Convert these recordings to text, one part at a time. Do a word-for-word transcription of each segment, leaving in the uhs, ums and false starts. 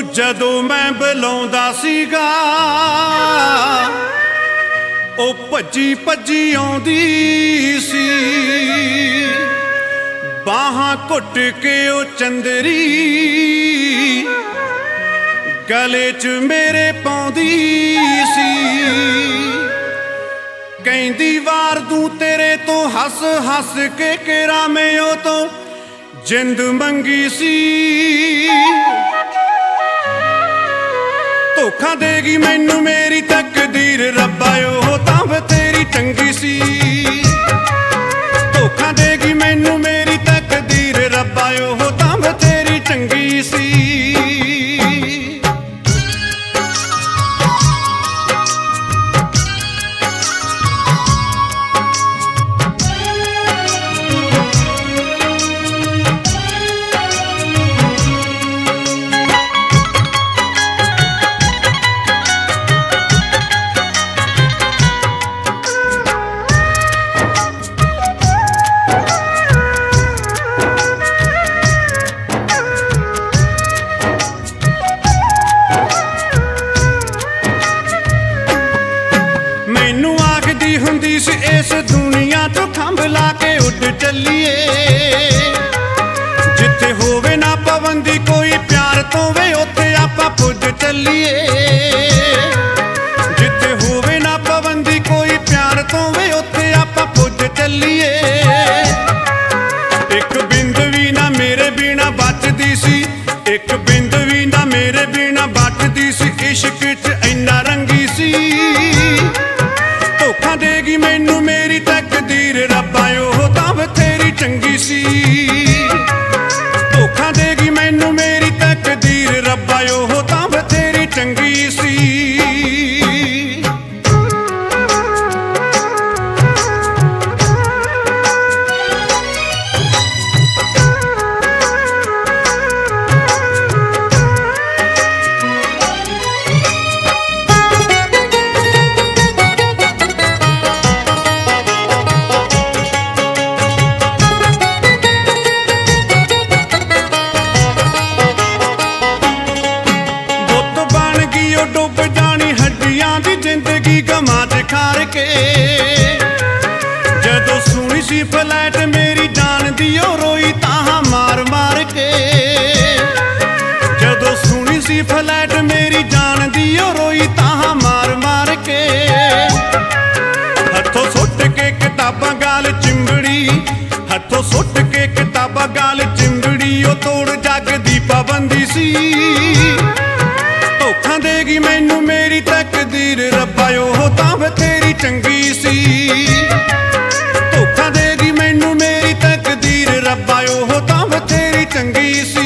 ਜਦੋਂ ਮੈਂ ਬੁਲਾਉਂਦਾ ਸੀਗਾ ਉਹ ਭੱਜੀ ਭੱਜੀ ਆਉਂਦੀ ਸੀ, ਬਾਹਾਂ ਘੁੱਟ ਕੇ ਉਹ ਚੰਦਰੀ ਗਲੇ 'ਚ ਮੇਰੇ ਪਾਉਂਦੀ ਸੀ। ਕਹਿੰਦੀ ਵਾਰ ਦੂੰ ਤੇਰੇ ਤੋਂ ਹੱਸ ਹੱਸ ਕੇ ਕੇਰਾ ਮੈਂ ਉਹ ਤੋਂ ਜਿੰਦ ਮੰਗੀ ਸੀ। ਧੋਖਾ ਦੇਗੀ ਮੈਨੂੰ ਮੇਰੀ ਤਕਦੀਰ ਰੱਬਾ ਉਹ ਤਾਂ ਬਥੇਰੀ ਚੰਗੀ ਸੀ। ਧੋਖਾ ਦੇਗੀ ਮੈਨੂੰ ਮੇਰੀ ਤਕਦੀਰ ਰੱਬਾ ਉਹ ਤਾਂ ਬਥੇਰੀ ਚੰਗੀ ਸੀ। ਮੈਨੂੰ ਆਖਦੀ ਹੁੰਦੀ ਸੀ ਇਸ ਦੁਨੀਆ ਤੋਂ ਖੰਭ ਲਾ ਕੇ ਉੱਡ ਚੱਲੀਏ, ਜਿੱਥੇ ਹੋਵੇ ਨਾ ਪਾਬੰਦੀ ਕੋਈ ਪਿਆਰ ਤੋਂ ਵੇ ਉੱਥੇ ਆਪਾਂ ਪੁੱਜ ਚੱਲੀਏ। ਜਿੱਥੇ ਹੋਵੇ ਨਾ ਪਾਬੰਦੀ ਕੋਈ ਪਿਆਰ ਤੋਂ ਵੇ ਉੱਥੇ ਆਪਾਂ ਪੁੱਜ ਚੱਲੀਏ। ਇੱਕ ਬਿੰਦ ਵੀ ਨਾ ਮੇਰੇ ਬਿਨਾ ਬਚਦੀ ਸੀ, ਇੱਕ ਬਿੰਦ ਵੀ ਨਾ ਮੇਰੇ ਬਿਨਾ ਬਚਦੀ ਸੀ। ਇਸ਼ਕ 'ਚ ਇੰਨਾ ਰੰਗੀ ਸੀ। ਧੋਖਾ ਦੇਗੀ ਮੈਨੂੰ ਮੇਰੀ ਤਕਦੀਰ ਰੱਬਾ ਉਹ ਤਾਂ ਬਥੇਰੀ ਚੰਗੀ ਸੀ। ਧੋਖਾ ਦੇਗੀ ਮੈਨੂੰ ਮੇਰੀ ਤਕਦੀਰ ਰੱਬਾ ਉਹ ਤਾਂ ਬਥੇਰੀ ਚੰਗੀ ਸੀ। ਡੁੱਬ ਜਾਣੀ ਹੱਡੀਆਂ ਦੀ ਜ਼ਿੰਦਗੀ ਗਮਾਂ 'ਚ ਖਾਰ ਕੇ। ਜਦੋਂ ਸੁਣੀ ਸੀ ਫਲੈਟ ਮੇਰੀ ਜਾਨ ਦੀ ਉਹ ਰੋਈ ਤਾਹਾਂ ਮਾਰ ਮਾਰ ਕੇ। ਜਦੋਂ ਸੁਣੀ ਸੀ ਫਲੈਟ ਮੇਰੀ ਜਾਨ ਦੀ ਉਹ ਰੋਈ ਤਾਹਾਂ ਮਾਰ ਮਾਰ ਕੇ। ਹੱਥੋਂ ਸੁੱਟ ਕੇ ਕਿਤਾਬਾਂ ਗਾਲ ਚਿੰਬੜੀ, ਹੱਥੋਂ ਸੁੱਟ ਕੇ ਕਿਤਾਬਾਂ ਗਾਲ ਚਿੰਬੜੀ। ਉਹ ਤੋੜ ਜੱਗ ਦੀ ਪਾਬੰਦੀ ਸੀ। ਧੋਖਾ ਦੇਗੀ ਮੈਨੂੰ ਮੇਰੀ ਤਕਦੀਰ ਰੱਬਾ ਉਹ ਤਾਂ ਬਥੇਰੀ ਚੰਗੀ ਸੀ। ਧੋਖਾ ਦੇਗੀ ਮੈਨੂੰ ਮੇਰੀ ਤਕਦੀਰ ਰੱਬਾ ਉਹ ਤਾਂ ਬਥੇਰੀ ਚੰਗੀ ਸੀ।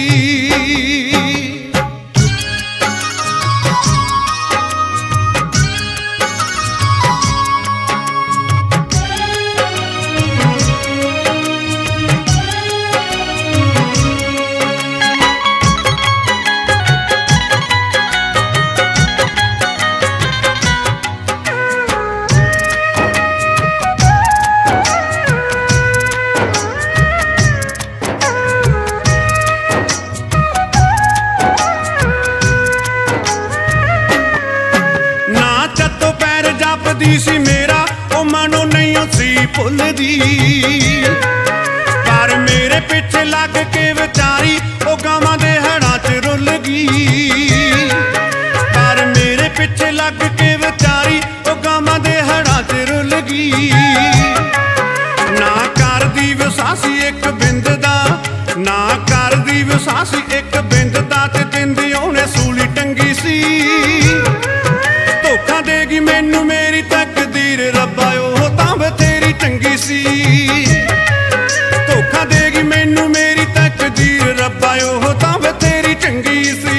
ਜਪਦੀ ਸੀ ਮੇਰਾ ਉਹ ਮਨੋਂ ਨਹੀਂ ਸੀ ਭੁੱਲਦੀ, ਪਰ ਮੇਰੇ ਪਿੱਛੇ ਲੱਗ ਕੇ ਵਿਚਾਰੀ ਉਹ ਗਾਵਾਂ ਦੇ ਹੜਾਂ 'ਚ ਰੁੱਲ ਗਈ। ਪਰ ਮੇਰੇ ਪਿੱਛੇ ਲੱਗ ਕੇ ਵਿਚਾਰੀ ਉਹ ਗਾਵਾਂ ਦੇ ਹੜਾਂ 'ਚ ਰੁੱਲ ਗਈ। ਨਾ ਕਰਦੀ ਵਿਸਾਸੀ ਇੱਕ ਬਿੰਦ ਦਾ, ਨਾ ਕਰਦੀ ਵਿਸਾਸੀ ਇੱਕ ਬਿੰਦ ਦਾ, ਤੇ ਦਿੰਦੀ ਉਹਨੇ ਸੂਲੀ ਟੰਗੀ ਸੀ। ਧੋਖਾ ਦੇਗੀ ਮੈਨੂੰ ਮੇਰੀ ਤਕਦੀਰ ਰੱਬਾ ਉਹ ਤਾਂ ਬਥੇਰੀ ਚੰਗੀ ਸੀ। ਧੋਖਾ ਦੇਗੀ ਮੈਨੂੰ ਮੇਰੀ ਤਕਦੀਰ ਰੱਬਾ ਉਹ ਤਾਂ ਬਥੇਰੀ ਚੰਗੀ ਸੀ।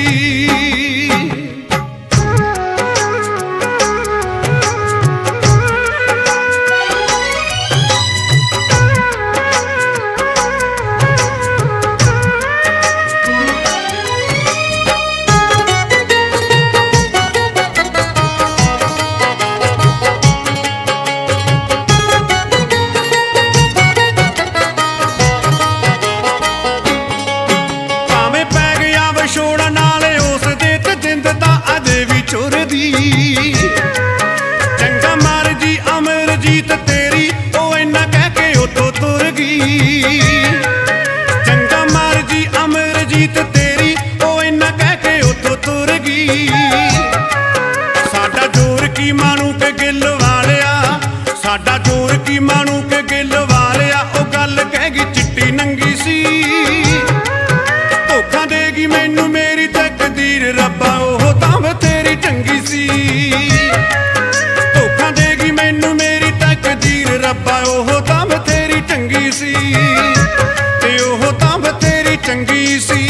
ਚੰਗਾ ਮਰਜੀ ਅਮਰਜੀਤ ਤੇਰੀ ਉਹ ਇੰਨਾ ਕਹਿ ਕੇ ਉਤੋਂ ਤੁਰ ਗਈ। ਚੰਗਾ ਮਰਜੀ ਅਮਰਜੀਤ ਤੇਰੀ ਉਹ ਇੰਨਾ ਕਹਿ ਕੇ ਉਤੋਂ ਤੁਰ ਗਈ। ਸਾਡਾ ਜ਼ੋਰ ਕੀ ਮਾਣੂ ਕੇ ਗਿੱਲ ਵਾਲਿਆ, ਸਾਡਾ ਜ਼ੋਰ ਕੀ ਮਾਣੂ ਕੇ ਗਿੱਲ ਵਾਲਿਆ। ਉਹ ਗੱਲ ਕਹਿ ਗਈ ਚਿੱਟੀ ਨੰਗੀ ਸੀ, ਧੋਖਾ ਦੇਗੀ ਮੈਨੂੰ ਮੇਰੀ ਤਕਦੀਰ ਰੱਬਾ ਉਹ ਤਾਂ ਬਥੇਰੀ ਚੰਗੀ ਸੀ। ਧੋਖਾ ਦੇਗੀ ਮੈਨੂੰ ਮੇਰੀ ਤਕਦੀਰ ਰੱਬਾ ਉਹ ਤਾਂ ਬਥੇਰੀ ਚੰਗੀ ਸੀ, ਤੇ ਉਹ ਤਾਂ ਬਥੇਰੀ ਚੰਗੀ ਸੀ।